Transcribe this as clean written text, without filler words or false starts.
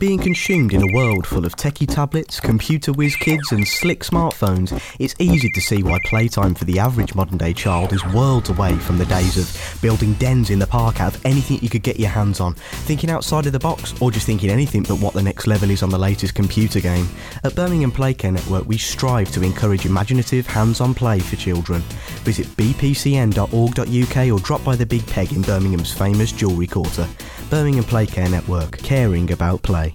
Being consumed in a world full of techie tablets, computer whiz kids and slick smartphones, it's easy to see why playtime for the average modern day child is worlds away from the days of building dens in the park out of anything you could get your hands on, thinking outside of the box, or just thinking anything but what the next level is on the latest computer game. At Birmingham Playcare Network, we strive to encourage imaginative, hands-on play for children. Visit bpcn.org.uk or drop by the Big Peg in Birmingham's famous Jewellery Quarter. Birmingham Playcare Network, caring about play.